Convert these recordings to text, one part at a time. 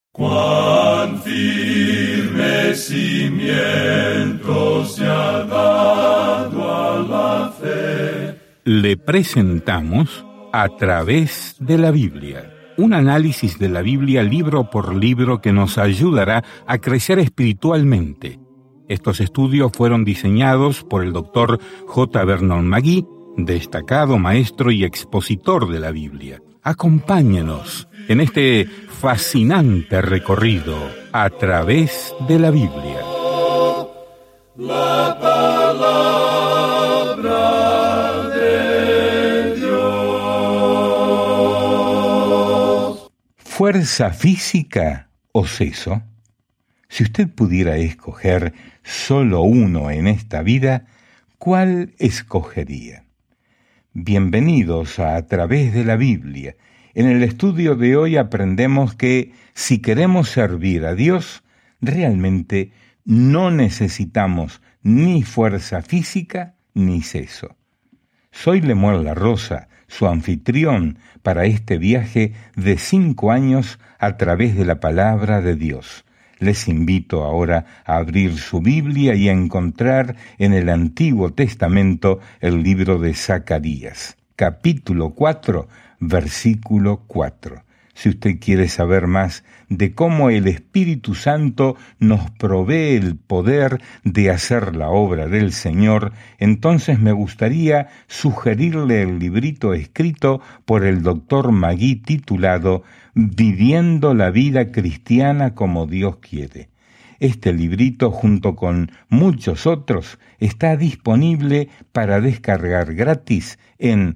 Cuán firme cimiento se ha dado a la fe. Le presentamos A través de la Biblia, un análisis de la Biblia libro por libro que nos ayudará a crecer espiritualmente. Estos estudios fueron diseñados por el Dr. J. Vernon McGee, destacado maestro y expositor de la Biblia. Acompáñenos en este fascinante recorrido a través de la Biblia. La palabra de Dios. ¿Fuerza física o seso? Si usted pudiera escoger solo uno en esta vida, ¿cuál escogería? Bienvenidos a través de la Biblia. En el estudio de hoy aprendemos que si queremos servir a Dios, realmente no necesitamos ni fuerza física ni seso. Soy Lemuel La Rosa, su anfitrión para este viaje de 5 años a través de la palabra de Dios. Les invito ahora a abrir su Biblia y a encontrar en el Antiguo Testamento el libro de Zacarías, capítulo 4, versículo 4. Si usted quiere saber más de cómo el Espíritu Santo nos provee el poder de hacer la obra del Señor, entonces me gustaría sugerirle el librito escrito por el Dr. McGee titulado Viviendo la vida cristiana como Dios quiere. Este librito, junto con muchos otros, está disponible para descargar gratis en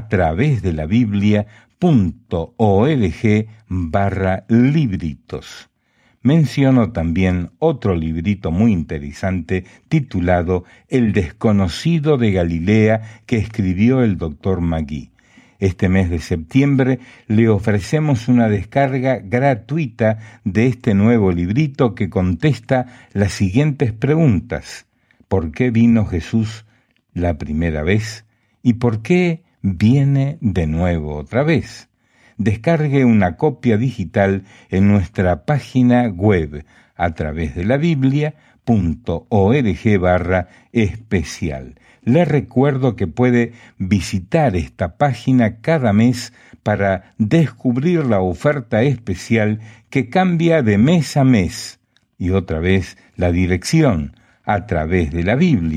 atravesdelabiblia.org/libritos. Menciono también otro librito muy interesante titulado El desconocido de Galilea que escribió el Dr. McGee. Este mes de septiembre le ofrecemos una descarga gratuita de este nuevo librito que contesta las siguientes preguntas. ¿Por qué vino Jesús la primera vez? ¿Y por qué viene de nuevo otra vez? Descargue una copia digital en nuestra página web a través de la Biblia.org/especial. Le recuerdo que puede visitar esta página cada mes para descubrir la oferta especial que cambia de mes a mes. Y otra vez la dirección a través de la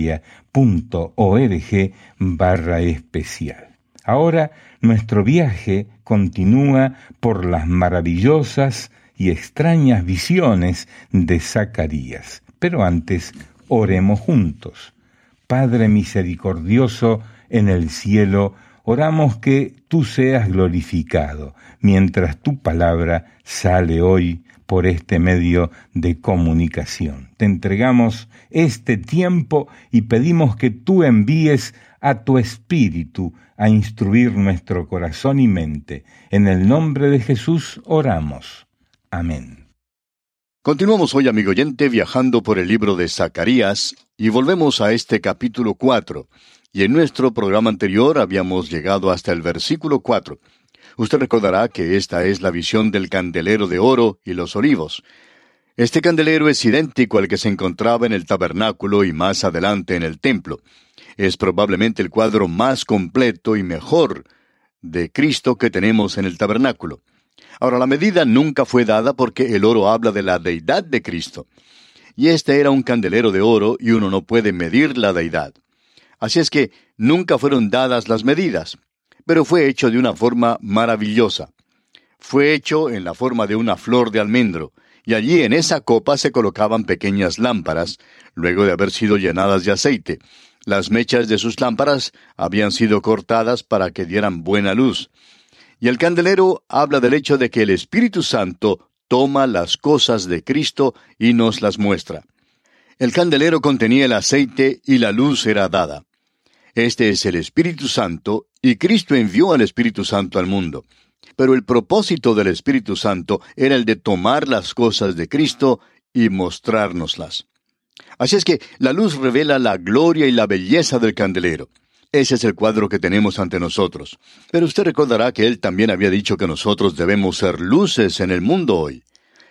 Biblia.org/especial. Ahora nuestro viaje continúa por las maravillosas y extrañas visiones de Zacarías. Pero antes, oremos juntos. Padre misericordioso en el cielo, oramos que tú seas glorificado mientras tu palabra sale hoy por este medio de comunicación. Te entregamos este tiempo y pedimos que tú envíes a tu Espíritu a instruir nuestro corazón y mente. En el nombre de Jesús oramos. Amén. Continuamos hoy, amigo oyente, viajando por el libro de Zacarías y volvemos a este capítulo 4. Y en nuestro programa anterior habíamos llegado hasta el versículo 4. Usted recordará que esta es la visión del candelero de oro y los olivos. Este candelero es idéntico al que se encontraba en el tabernáculo y más adelante en el templo. Es probablemente el cuadro más completo y mejor de Cristo que tenemos en el tabernáculo. Ahora, la medida nunca fue dada porque el oro habla de la deidad de Cristo. Y este era un candelero de oro y uno no puede medir la deidad. Así es que nunca fueron dadas las medidas, pero fue hecho de una forma maravillosa. Fue hecho en la forma de una flor de almendro, y allí en esa copa se colocaban pequeñas lámparas, luego de haber sido llenadas de aceite. Las mechas de sus lámparas habían sido cortadas para que dieran buena luz. Y el candelero habla del hecho de que el Espíritu Santo toma las cosas de Cristo y nos las muestra. El candelero contenía el aceite y la luz era dada. Este es el Espíritu Santo, y Cristo envió al Espíritu Santo al mundo. Pero el propósito del Espíritu Santo era el de tomar las cosas de Cristo y mostrárnoslas. Así es que la luz revela la gloria y la belleza del candelero. Ese es el cuadro que tenemos ante nosotros. Pero usted recordará que él también había dicho que nosotros debemos ser luces en el mundo hoy.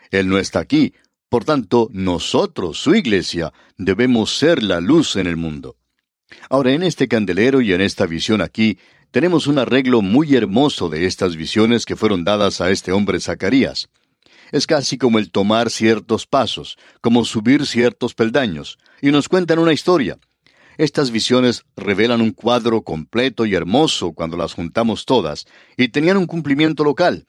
Él no está aquí. Por tanto, nosotros, su iglesia, debemos ser la luz en el mundo. Ahora, en este candelero y en esta visión aquí, tenemos un arreglo muy hermoso de estas visiones que fueron dadas a este hombre Zacarías. Es casi como el tomar ciertos pasos, como subir ciertos peldaños, y nos cuentan una historia. Estas visiones revelan un cuadro completo y hermoso cuando las juntamos todas, y tenían un cumplimiento local.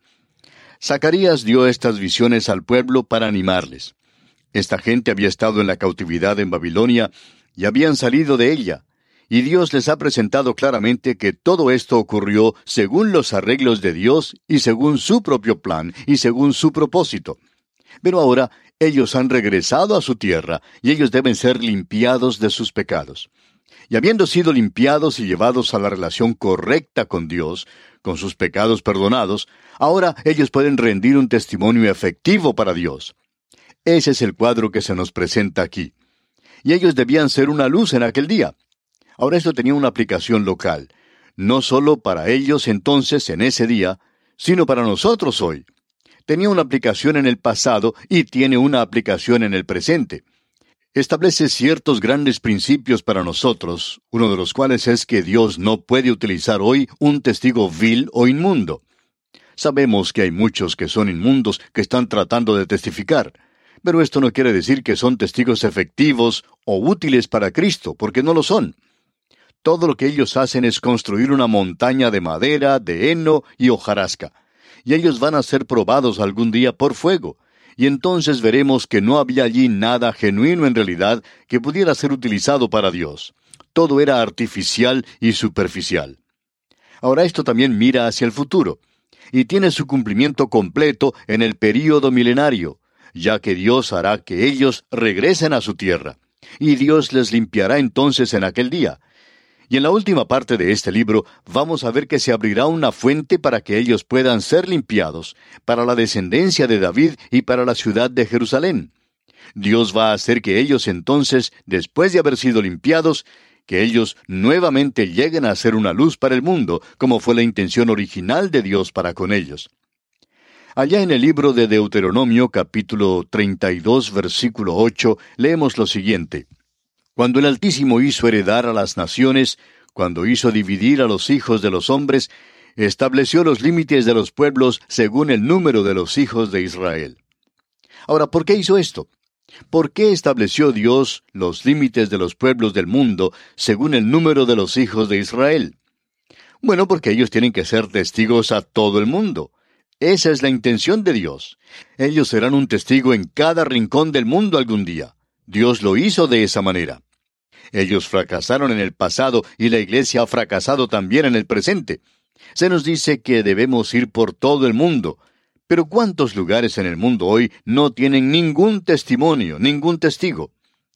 Zacarías dio estas visiones al pueblo para animarles. Esta gente había estado en la cautividad en Babilonia y habían salido de ella, y Dios les ha presentado claramente que todo esto ocurrió según los arreglos de Dios y según su propio plan y según su propósito. Pero ahora ellos han regresado a su tierra y ellos deben ser limpiados de sus pecados. Y habiendo sido limpiados y llevados a la relación correcta con Dios, con sus pecados perdonados, ahora ellos pueden rendir un testimonio efectivo para Dios. Ese es el cuadro que se nos presenta aquí. Y ellos debían ser una luz en aquel día. Ahora esto tenía una aplicación local, no solo para ellos entonces en ese día, sino para nosotros hoy. Tenía una aplicación en el pasado y tiene una aplicación en el presente. Establece ciertos grandes principios para nosotros, uno de los cuales es que Dios no puede utilizar hoy un testigo vil o inmundo. Sabemos que hay muchos que son inmundos que están tratando de testificar, pero esto no quiere decir que son testigos efectivos o útiles para Cristo, porque no lo son. Todo lo que ellos hacen es construir una montaña de madera, de heno y hojarasca. Y ellos van a ser probados algún día por fuego. Y entonces veremos que no había allí nada genuino en realidad que pudiera ser utilizado para Dios. Todo era artificial y superficial. Ahora esto también mira hacia el futuro. Y tiene su cumplimiento completo en el período milenario, ya que Dios hará que ellos regresen a su tierra. Y Dios les limpiará entonces en aquel día. Y en la última parte de este libro vamos a ver que se abrirá una fuente para que ellos puedan ser limpiados, para la descendencia de David y para la ciudad de Jerusalén. Dios va a hacer que ellos entonces, después de haber sido limpiados, que ellos nuevamente lleguen a ser una luz para el mundo, como fue la intención original de Dios para con ellos. Allá en el libro de Deuteronomio, capítulo 32, versículo 8, leemos lo siguiente. Cuando el Altísimo hizo heredar a las naciones, cuando hizo dividir a los hijos de los hombres, estableció los límites de los pueblos según el número de los hijos de Israel. Ahora, ¿por qué hizo esto? ¿Por qué estableció Dios los límites de los pueblos del mundo según el número de los hijos de Israel? Bueno, porque ellos tienen que ser testigos a todo el mundo. Esa es la intención de Dios. Ellos serán un testigo en cada rincón del mundo algún día. Dios lo hizo de esa manera. Ellos fracasaron en el pasado y la iglesia ha fracasado también en el presente. Se nos dice que debemos ir por todo el mundo. Pero ¿cuántos lugares en el mundo hoy no tienen ningún testimonio, ningún testigo?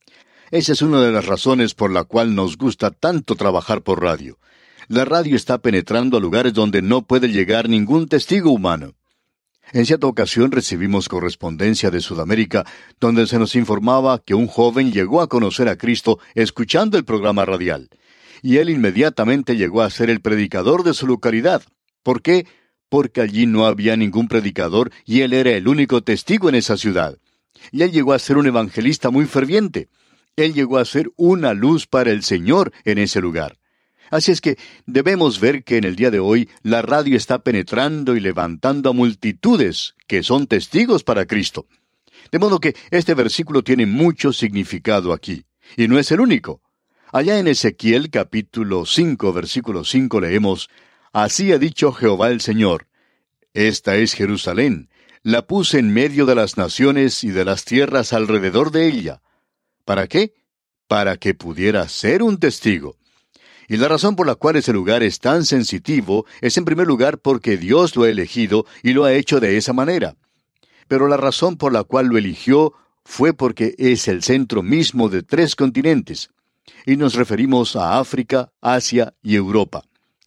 Esa es una de las razones por la cual nos gusta tanto trabajar por radio. La radio está penetrando a lugares donde no puede llegar ningún testigo humano. En cierta ocasión recibimos correspondencia de Sudamérica, donde se nos informaba que un joven llegó a conocer a Cristo escuchando el programa radial. Y él inmediatamente llegó a ser el predicador de su localidad. ¿Por qué? Porque allí no había ningún predicador y él era el único testigo en esa ciudad. Y él llegó a ser un evangelista muy ferviente. Él llegó a ser una luz para el Señor en ese lugar. Así es que debemos ver que en el día de hoy la radio está penetrando y levantando a multitudes que son testigos para Cristo. De modo que este versículo tiene mucho significado aquí. Y no es el único. Allá en Ezequiel capítulo 5, versículo 5 leemos, Así ha dicho Jehová el Señor, Esta es Jerusalén, la puse en medio de las naciones y de las tierras alrededor de ella. ¿Para qué? Para que pudiera ser un testigo. Y la razón por la cual ese lugar es tan sensitivo es en primer lugar porque Dios lo ha elegido y lo ha hecho de esa manera. Pero la razón por la cual lo eligió fue porque es el centro mismo de 3 continentes. Y nos referimos a África, Asia y Europa.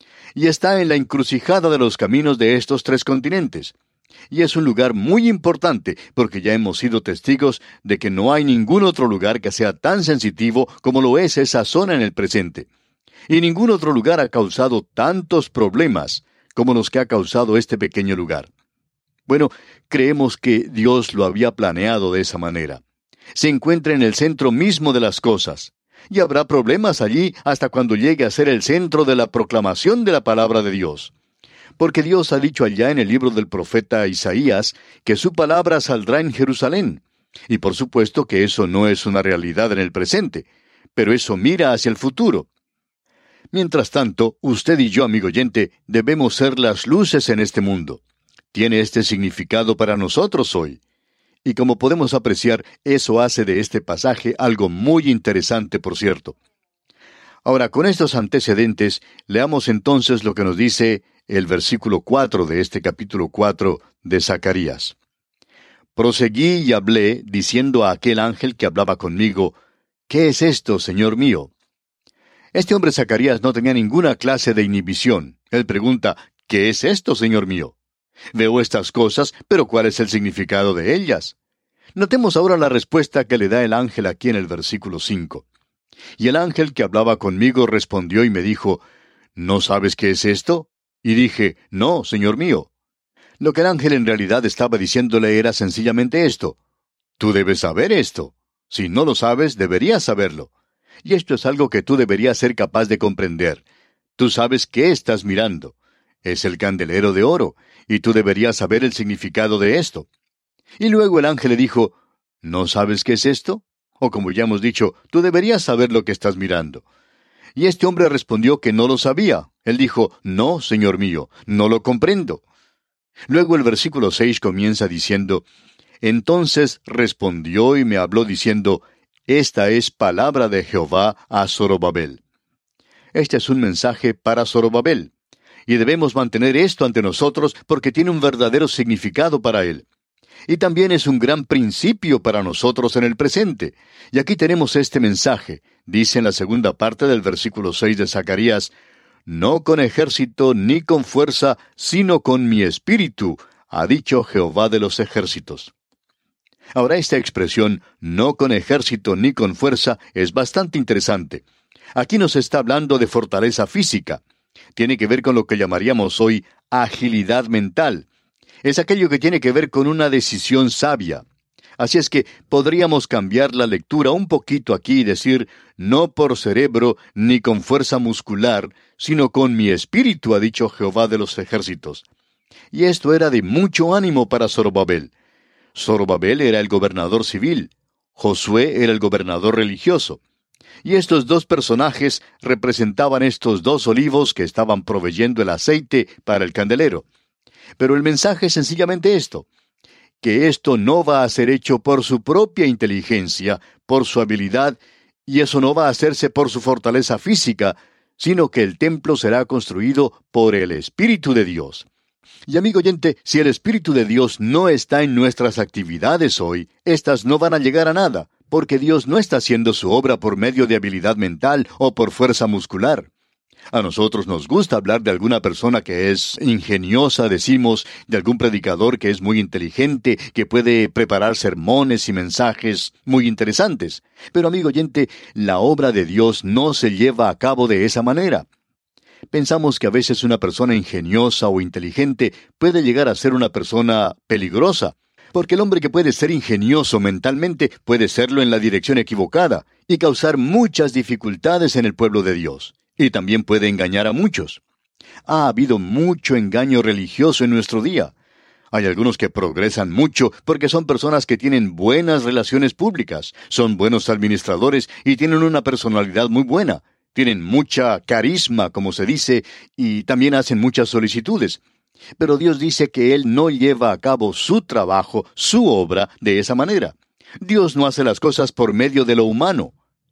Y está en la encrucijada de los caminos de estos 3 continentes. Y es un lugar muy importante porque ya hemos sido testigos de que no hay ningún otro lugar que sea tan sensitivo como lo es esa zona en el presente. Y ningún otro lugar ha causado tantos problemas como los que ha causado este pequeño lugar. Bueno, creemos que Dios lo había planeado de esa manera. Se encuentra en el centro mismo de las cosas. Y habrá problemas allí hasta cuando llegue a ser el centro de la proclamación de la palabra de Dios. Porque Dios ha dicho allá en el libro del profeta Isaías que su palabra saldrá en Jerusalén. Y por supuesto que eso no es una realidad en el presente, pero eso mira hacia el futuro. Mientras tanto, usted y yo, amigo oyente, debemos ser las luces en este mundo. Tiene este significado para nosotros hoy. Y como podemos apreciar, eso hace de este pasaje algo muy interesante, por cierto. Ahora, con estos antecedentes, leamos entonces lo que nos dice el versículo 4 de este capítulo 4 de Zacarías. Proseguí y hablé, diciendo a aquel ángel que hablaba conmigo, ¿qué es esto, Señor mío? Este hombre Zacarías no tenía ninguna clase de inhibición. Él pregunta, ¿qué es esto, Señor mío? Veo estas cosas, pero ¿cuál es el significado de ellas? Notemos ahora la respuesta que le da el ángel aquí en el versículo 5. Y el ángel que hablaba conmigo respondió y me dijo, ¿no sabes qué es esto? Y dije, no, Señor mío. Lo que el ángel en realidad estaba diciéndole era sencillamente esto. Tú debes saber esto. Si no lo sabes, deberías saberlo. Y esto es algo que tú deberías ser capaz de comprender. Tú sabes qué estás mirando. Es el candelero de oro, y tú deberías saber el significado de esto. Y luego el ángel le dijo, ¿no sabes qué es esto? O como ya hemos dicho, tú deberías saber lo que estás mirando. Y este hombre respondió que no lo sabía. Él dijo, no, Señor mío, no lo comprendo. Luego el versículo 6 comienza diciendo, entonces respondió y me habló diciendo, esta es palabra de Jehová a Zorobabel. Este es un mensaje para Zorobabel. Y debemos mantener esto ante nosotros porque tiene un verdadero significado para él. Y también es un gran principio para nosotros en el presente. Y aquí tenemos este mensaje. Dice en la segunda parte del versículo 6 de Zacarías, no con ejército ni con fuerza, sino con mi espíritu, ha dicho Jehová de los ejércitos. Ahora esta expresión, no con ejército ni con fuerza, es bastante interesante. Aquí nos está hablando de fortaleza física. Tiene que ver con lo que llamaríamos hoy agilidad mental. Es aquello que tiene que ver con una decisión sabia. Así es que podríamos cambiar la lectura un poquito aquí y decir, no por cerebro ni con fuerza muscular, sino con mi espíritu, ha dicho Jehová de los ejércitos. Y esto era de mucho ánimo para Zorobabel. Zorobabel era el gobernador civil. Josué era el gobernador religioso. Y estos dos personajes representaban estos dos olivos que estaban proveyendo el aceite para el candelero. Pero el mensaje es sencillamente esto, que esto no va a ser hecho por su propia inteligencia, por su habilidad, y eso no va a hacerse por su fortaleza física, sino que el templo será construido por el Espíritu de Dios. Y amigo oyente, si el Espíritu de Dios no está en nuestras actividades hoy, éstas no van a llegar a nada, porque Dios no está haciendo su obra por medio de habilidad mental o por fuerza muscular. A nosotros nos gusta hablar de alguna persona que es ingeniosa, decimos, de algún predicador que es muy inteligente, que puede preparar sermones y mensajes muy interesantes. Pero amigo oyente, la obra de Dios no se lleva a cabo de esa manera. Pensamos que a veces una persona ingeniosa o inteligente puede llegar a ser una persona peligrosa, porque el hombre que puede ser ingenioso mentalmente puede serlo en la dirección equivocada y causar muchas dificultades en el pueblo de Dios. Y también puede engañar a muchos. Ha habido mucho engaño religioso en nuestro día. Hay algunos que progresan mucho porque son personas que tienen buenas relaciones públicas, son buenos administradores y tienen una personalidad muy buena. Tienen mucha carisma, como se dice, y también hacen muchas solicitudes. Pero Dios dice que Él no lleva a cabo su trabajo, su obra, de esa manera. Dios no hace las cosas por medio de lo humano.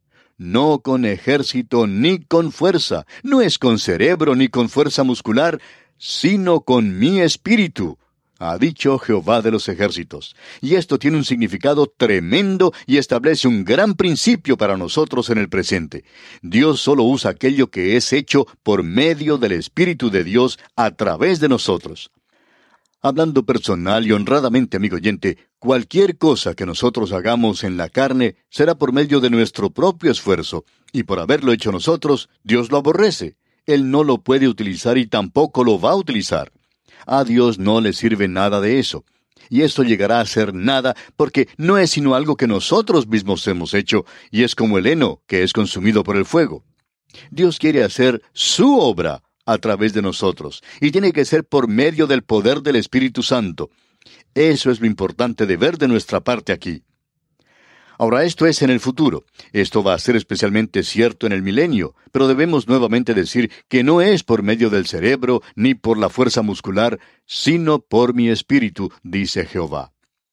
No con ejército ni con fuerza, no es con cerebro ni con fuerza muscular, sino con mi espíritu, ha dicho Jehová de los ejércitos. Y esto tiene un significado tremendo y establece un gran principio para nosotros en el presente. Dios solo usa aquello que es hecho por medio del Espíritu de Dios a través de nosotros. Hablando personal y honradamente, amigo oyente, cualquier cosa que nosotros hagamos en la carne será por medio de nuestro propio esfuerzo, y por haberlo hecho nosotros, Dios lo aborrece. Él no lo puede utilizar y tampoco lo va a utilizar. A Dios no le sirve nada de eso. Y esto llegará a ser nada porque no es sino algo que nosotros mismos hemos hecho, y es como el heno que es consumido por el fuego. Dios quiere hacer su obra a través de nosotros, y tiene que ser por medio del poder del Espíritu Santo. Eso es lo importante de ver de nuestra parte aquí. Ahora, esto es en el futuro. Esto va a ser especialmente cierto en el milenio, pero debemos nuevamente decir que no es por medio del cerebro ni por la fuerza muscular, sino por mi espíritu, dice Jehová.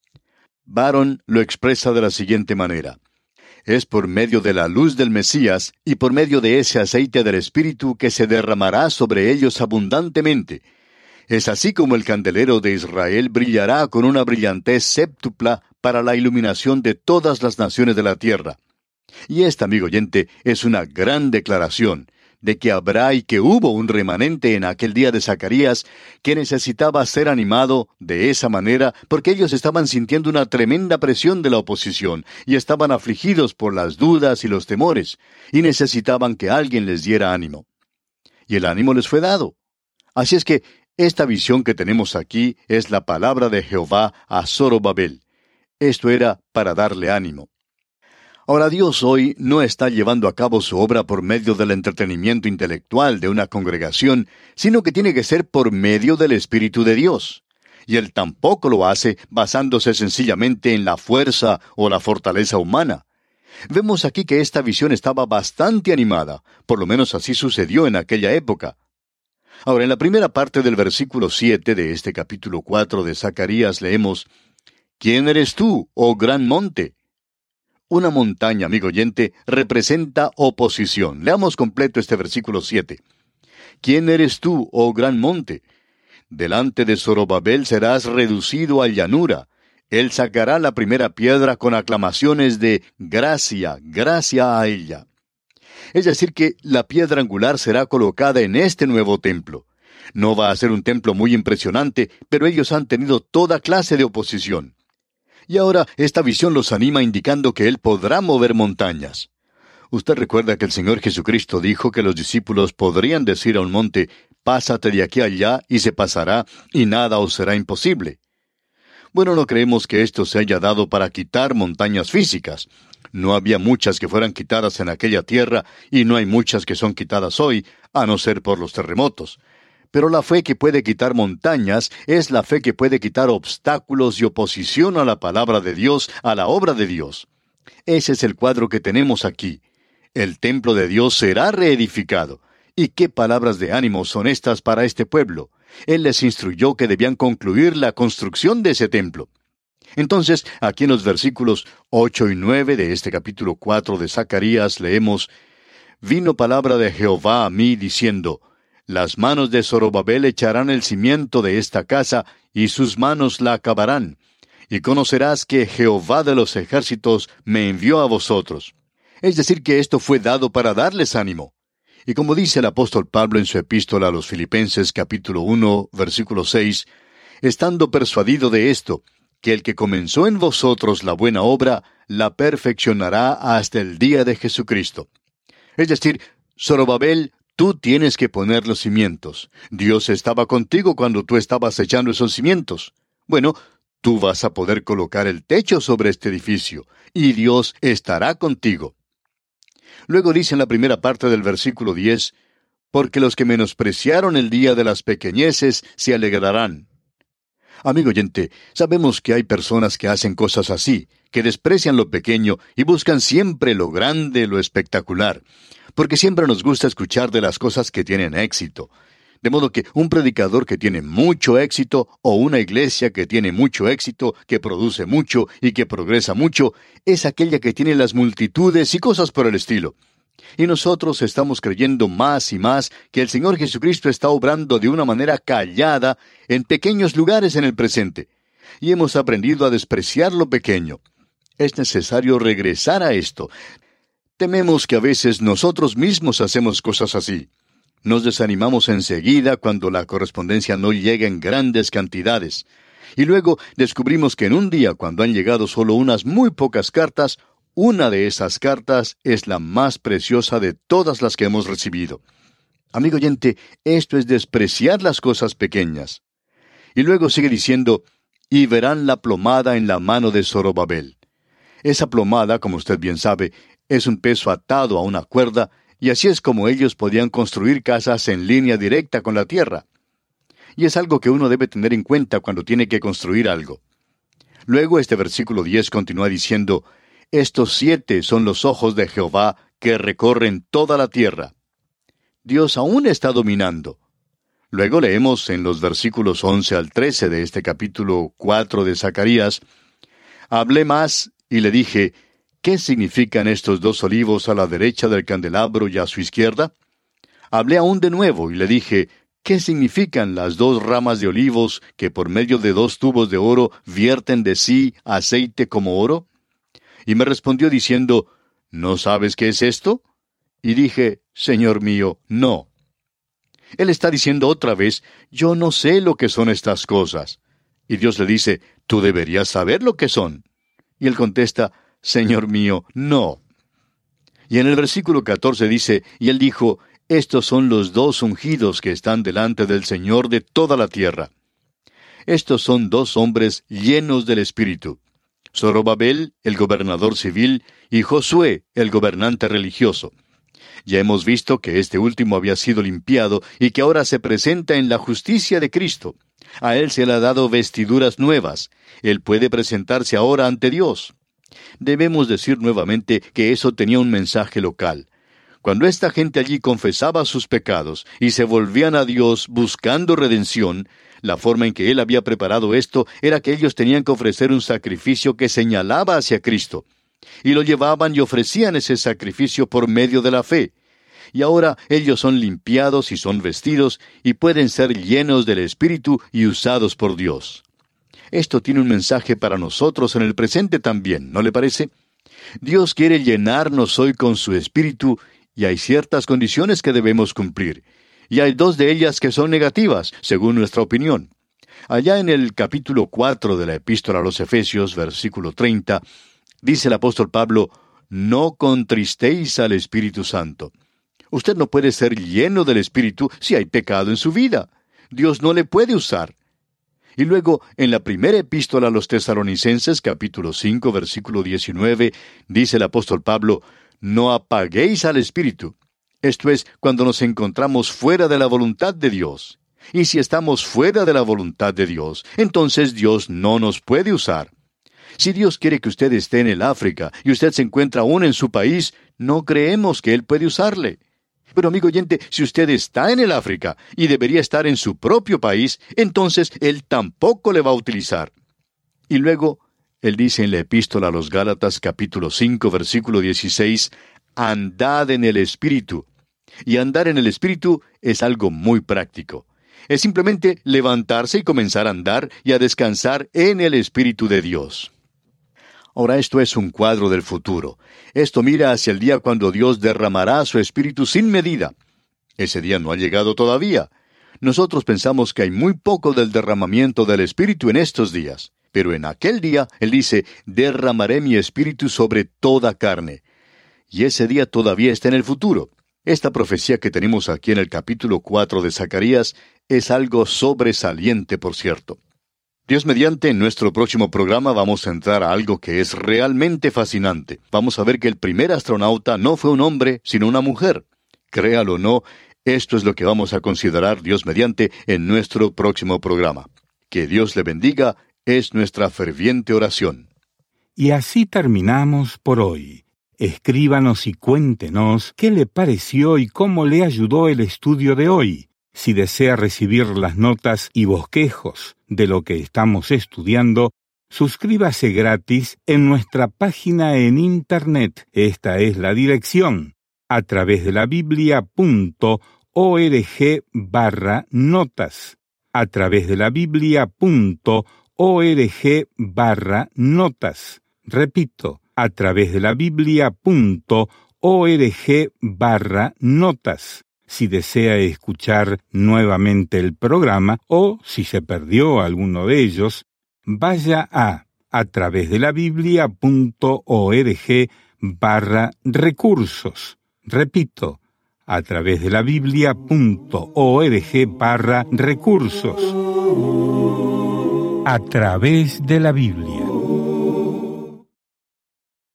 Barron lo expresa de la siguiente manera: es por medio de la luz del Mesías y por medio de ese aceite del Espíritu que se derramará sobre ellos abundantemente. Es así como el candelero de Israel brillará con una brillantez séptupla para la iluminación de todas las naciones de la tierra. Y esta, amigo oyente, es una gran declaración de que habrá y que hubo un remanente en aquel día de Zacarías que necesitaba ser animado de esa manera porque ellos estaban sintiendo una tremenda presión de la oposición y estaban afligidos por las dudas y los temores y necesitaban que alguien les diera ánimo. Y el ánimo les fue dado. Así es que esta visión que tenemos aquí es la palabra de Jehová a Zorobabel. Esto era para darle ánimo. Ahora, Dios hoy no está llevando a cabo su obra por medio del entretenimiento intelectual de una congregación, sino que tiene que ser por medio del Espíritu de Dios. Y Él tampoco lo hace basándose sencillamente en la fuerza o la fortaleza humana. Vemos aquí que esta visión estaba bastante animada, por lo menos así sucedió en aquella época. Ahora, en la primera parte del versículo 7 de este capítulo 4 de Zacarías leemos: ¿Quién eres tú, oh gran monte? Una montaña, amigo oyente, representa oposición. Leamos completo este versículo 7. ¿Quién eres tú, oh gran monte? Delante de Zorobabel serás reducido a llanura. Él sacará la primera piedra con aclamaciones de gracia, gracia a ella. Es decir, que la piedra angular será colocada en este nuevo templo. No va a ser un templo muy impresionante, pero ellos han tenido toda clase de oposición. Y ahora esta visión los anima indicando que Él podrá mover montañas. Usted recuerda que el Señor Jesucristo dijo que los discípulos podrían decir a un monte: pásate de aquí a allá, y se pasará, y nada os será imposible. Bueno, no creemos que esto se haya dado para quitar montañas físicas. No había muchas que fueran quitadas en aquella tierra, y no hay muchas que son quitadas hoy, a no ser por los terremotos. Pero la fe que puede quitar montañas es la fe que puede quitar obstáculos y oposición a la palabra de Dios, a la obra de Dios. Ese es el cuadro que tenemos aquí. El templo de Dios será reedificado. ¿Y qué palabras de ánimo son estas para este pueblo? Él les instruyó que debían concluir la construcción de ese templo. Entonces, aquí en los versículos 8 y 9 de este capítulo 4 de Zacarías leemos: Vino palabra de Jehová a mí diciendo: Las manos de Zorobabel echarán el cimiento de esta casa, y sus manos la acabarán. Y conocerás que Jehová de los ejércitos me envió a vosotros. Es decir, que esto fue dado para darles ánimo. Y como dice el apóstol Pablo en su epístola a los Filipenses capítulo 1, versículo 6, estando persuadido de esto, que el que comenzó en vosotros la buena obra, la perfeccionará hasta el día de Jesucristo. Es decir, Zorobabel, tú tienes que poner los cimientos. Dios estaba contigo cuando tú estabas echando esos cimientos. Bueno, tú vas a poder colocar el techo sobre este edificio, y Dios estará contigo. Luego dice en la primera parte del versículo 10, porque los que menospreciaron el día de las pequeñeces se alegrarán. Amigo oyente, sabemos que hay personas que hacen cosas así, que desprecian lo pequeño y buscan siempre lo grande, lo espectacular, porque siempre nos gusta escuchar de las cosas que tienen éxito. De modo que un predicador que tiene mucho éxito, o una iglesia que tiene mucho éxito, que produce mucho y que progresa mucho, es aquella que tiene las multitudes y cosas por el estilo. Y nosotros estamos creyendo más y más que el Señor Jesucristo está obrando de una manera callada en pequeños lugares en el presente. Y hemos aprendido a despreciar lo pequeño. Es necesario regresar a esto. Tememos que a veces nosotros mismos hacemos cosas así. Nos desanimamos enseguida cuando la correspondencia no llega en grandes cantidades. Y luego descubrimos que en un día, cuando han llegado solo unas muy pocas cartas, una de esas cartas es la más preciosa de todas las que hemos recibido. Amigo oyente, esto es despreciar las cosas pequeñas. Y luego sigue diciendo, y verán la plomada en la mano de Zorobabel. Esa plomada, como usted bien sabe, es un peso atado a una cuerda, y así es como ellos podían construir casas en línea directa con la tierra. Y es algo que uno debe tener en cuenta cuando tiene que construir algo. Luego este versículo 10 continúa diciendo, estos 7 son los ojos de Jehová que recorren toda la tierra. Dios aún está dominando. Luego leemos en los versículos 11 al 13 de este capítulo 4 de Zacarías, hablé más y le dije, ¿qué significan estos 2 olivos a la derecha del candelabro y a su izquierda? Hablé aún de nuevo y le dije, ¿qué significan las 2 ramas de olivos que por medio de 2 tubos de oro vierten de sí aceite como oro? Y me respondió diciendo, ¿no sabes qué es esto? Y dije, Señor mío, no. Él está diciendo otra vez, yo no sé lo que son estas cosas. Y Dios le dice, tú deberías saber lo que son. Y él contesta, Señor mío, no. Y en el versículo 14 dice, y él dijo, estos son los 2 ungidos que están delante del Señor de toda la tierra. Estos son 2 hombres llenos del Espíritu. Zorobabel, el gobernador civil, y Josué, el gobernante religioso. Ya hemos visto que este último había sido limpiado y que ahora se presenta en la justicia de Cristo. A él se le ha dado vestiduras nuevas. Él puede presentarse ahora ante Dios. Debemos decir nuevamente que eso tenía un mensaje local. Cuando esta gente allí confesaba sus pecados y se volvían a Dios buscando redención, la forma en que Él había preparado esto era que ellos tenían que ofrecer un sacrificio que señalaba hacia Cristo. Y lo llevaban y ofrecían ese sacrificio por medio de la fe. Y ahora ellos son limpiados y son vestidos y pueden ser llenos del Espíritu y usados por Dios. Esto tiene un mensaje para nosotros en el presente también, ¿no le parece? Dios quiere llenarnos hoy con su Espíritu y hay ciertas condiciones que debemos cumplir. Y hay 2 de ellas que son negativas, según nuestra opinión. Allá en el capítulo 4 de la Epístola a los Efesios, versículo 30, dice el apóstol Pablo, no contristéis al Espíritu Santo. Usted no puede ser lleno del Espíritu si hay pecado en su vida. Dios no le puede usar. Y luego, en la primera epístola a los Tesalonicenses, capítulo 5, versículo 19, dice el apóstol Pablo, no apaguéis al Espíritu. Esto es, cuando nos encontramos fuera de la voluntad de Dios. Y si estamos fuera de la voluntad de Dios, entonces Dios no nos puede usar. Si Dios quiere que usted esté en el África y usted se encuentra aún en su país, no creemos que Él puede usarle. Pero amigo oyente, si usted está en el África y debería estar en su propio país, entonces Él tampoco le va a utilizar. Y luego, Él dice en la Epístola a los Gálatas capítulo 5, versículo 16, andad en el Espíritu. Y andar en el Espíritu es algo muy práctico. Es simplemente levantarse y comenzar a andar y a descansar en el Espíritu de Dios. Ahora esto es un cuadro del futuro. Esto mira hacia el día cuando Dios derramará su Espíritu sin medida. Ese día no ha llegado todavía. Nosotros pensamos que hay muy poco del derramamiento del Espíritu en estos días. Pero en aquel día, Él dice, derramaré mi Espíritu sobre toda carne. Y ese día todavía está en el futuro. Esta profecía que tenemos aquí en el capítulo 4 de Zacarías es algo sobresaliente, por cierto. Dios mediante, en nuestro próximo programa vamos a entrar a algo que es realmente fascinante. Vamos a ver que el primer astronauta no fue un hombre, sino una mujer. Créalo o no, esto es lo que vamos a considerar, Dios mediante, en nuestro próximo programa. Que Dios le bendiga, es nuestra ferviente oración. Y así terminamos por hoy. Escríbanos y cuéntenos qué le pareció y cómo le ayudó el estudio de hoy. Si desea recibir las notas y bosquejos de lo que estamos estudiando, suscríbase gratis en nuestra página en Internet. Esta es la dirección, a través de la biblia.org/notas. A través de la biblia.org/notas. Repito, a través de la biblia.org/notas. Si desea escuchar nuevamente el programa o si se perdió alguno de ellos, vaya a través de la biblia.org/recursos. Repito, a través de la biblia.org/recursos. a través de la Biblia.